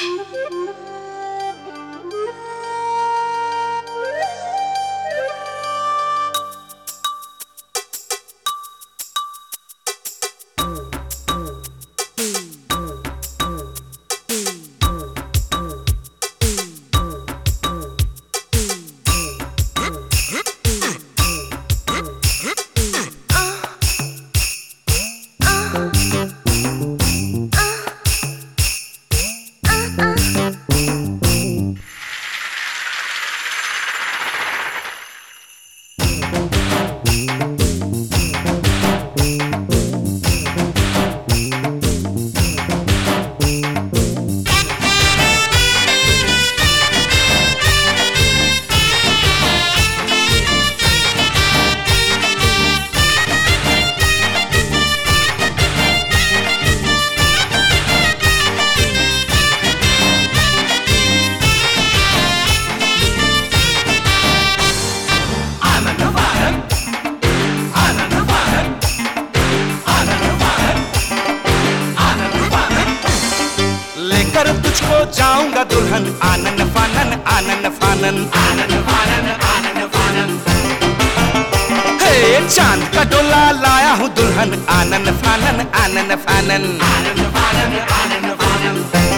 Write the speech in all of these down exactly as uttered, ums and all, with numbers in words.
लेकर तुझको जाऊंगा दुल्हन आनन फानन आनन फानन आनन फानन आनन फानन। हे चांद का डोला लाया हूँ दुल्हन आनन फानन आनन फानन आनन फानन आनन फानन।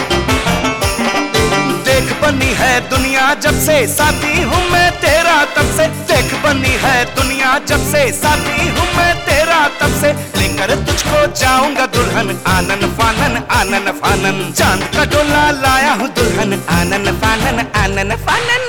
देख बनी है दुनिया जब से साथी हूँ मैं तेरा तब से, देख बनी है दुनिया जब से साथी हूँ मैं तेरा तब से। लेकर तुझको जाऊंगा दुल्हन आनन फानन आनन फानन। चांद का डोला लाया हूँ दुल्हन आनन फानन आनन फानन।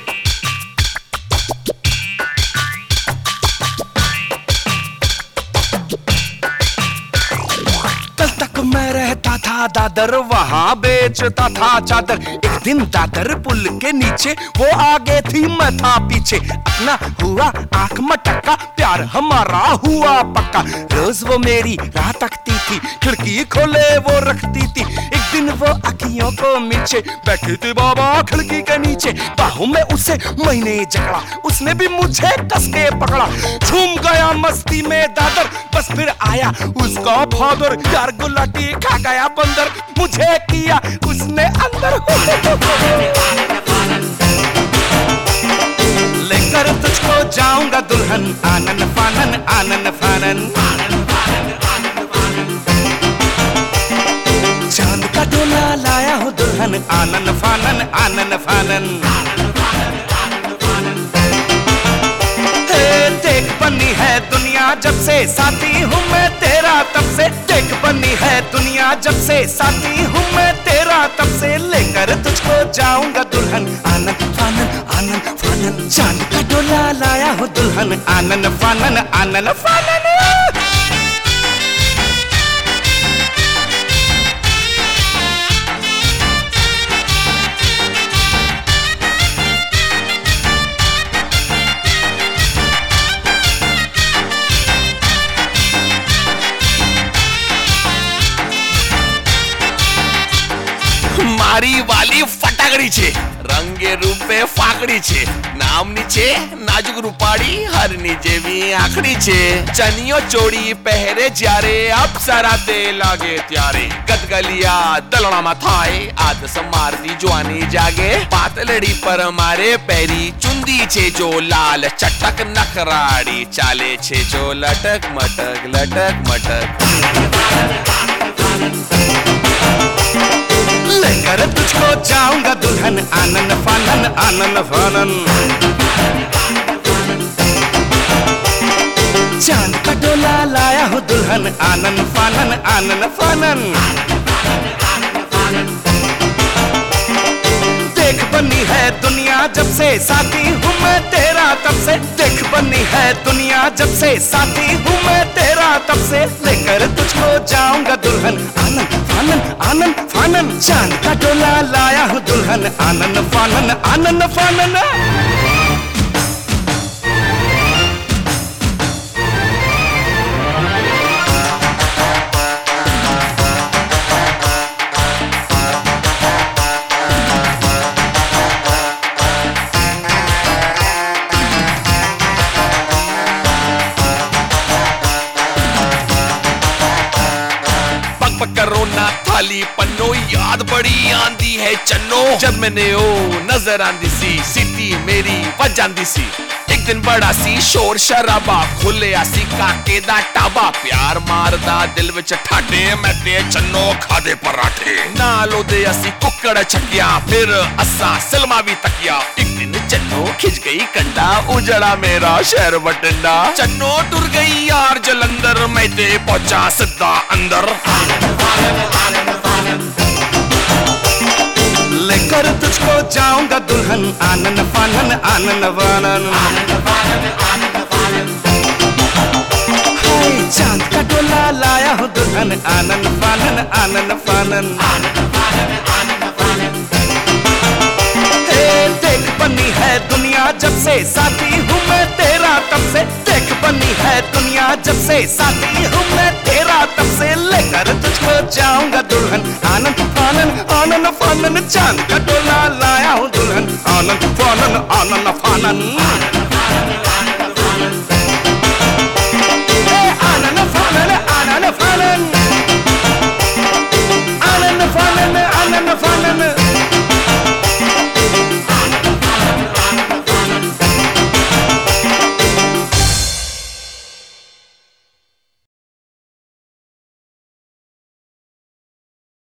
कल तक मैं रहता था दादर, वहाँ बेचता था चादर। एक दिन दादर पुल के नीचे वो आगे थी मैं था पीछे। अपना हुआ आंख मटका, प्यार हमारा हुआ पक्का। रोज वो मेरी राह तकती थी, खिड़की खोले वो रखती थी। एक दिन वो अखियों को मीचे बैठी थी बाबा खिड़की के नीचे। बाहों में उसे मैंने जकड़ा, उसने भी मुझे कस के पकड़ा। झूम गया मस्ती में दादर, बस फिर आया उसका फादर। यार गुलाटी खा गया बंदर, मुझे किया उसने अंदर। लेकर तुझको जाऊंगा दुल्हन आनन फानन आनन फानन। चांद का डोला लाया हूँ दुल्हन आनन फानन आनन फानन। देख बनी है दुनिया जब से साथी हूँ मैं तेरा तब से, देख बनी है दुनिया जब से साथी हूँ मैं तेरा तब से। लेकर तुझको जाऊंगा दुल्हन आनन फानन आनन फानन। चांद का डोला लाया हूँ दुल्हन आनन फानन आनन फानन। મારી વાલી ફટાકડી છે, રંગે રૂપે ફાકડી છે, નામની છે નાજુક રૂપાળી હરની જેવી આંખડી છે। ચનિયો ચોળી પહેરે જ્યારે અપ્સરા તે લાગે ત્યારે, ગદગલિયા દલણામાં થાય આદસ મારતી જોવાની જાગે। પાતલડી પર મારે પહેરી ચુંદી છે જો લાલ ચટક નખરાડી, ચાલે છે જો લટક મટક લટક મટક। लेकर तुझको जाऊंगा दुल्हन आनन फानन आनन फानन। चांद का डोला लाया हूँ दुल्हन आनन फानन आनन फानन। देख बनी है दुनिया जब से साथी हूँ मैं तेरा तब से, देख बनी है दुनिया जब से साथी हूँ मैं तेरा तब से। लेकर तुझको जाऊंगा दुल्हन आनन फानन आनन फानन। चांद का डोला लाया हूँ दुल्हन आनन फानन आनन फानन। खाली पन्नो याद बड़ी आंदी है चन्नो जब मैंने ओ नजर आंदी सी सिटी मेरी वजांदी सी एक दिन बड़ा सी शोर शराबा खुले आसी काके दा टाबा प्यार मारदा दिल विच ठाटे मैं ते चन्नो खादे पराठे नाल ओदे असी कुक्कड़ छकिया फिर असा सिलमा भी तकिया एक दिन चन्नो खिंच गई कंडा उजड़ा मेरा शहर बठिंडा चन्नो टुर गई यार जलंधर मैं ते पहुंचा सिद्धा अंदर लेकर तुझको जाऊंगा दुल्हन आनन फानन आनन वानन हाय चांद का डोला लाया हूँ दुल्हन आनन फानन आनन फानन हे देख बनी है दुनिया जब से साथी हूँ मैं तेरा तब से देख बनी है दुनिया जब से साथी हूँ मैं तेरा तब से लेकर तुझको जाऊंगा दुल्हन आनंद फानन आनंद फानन चांद का डोला लाया हूँ दुल्हन आनंद फानन आनंद फानन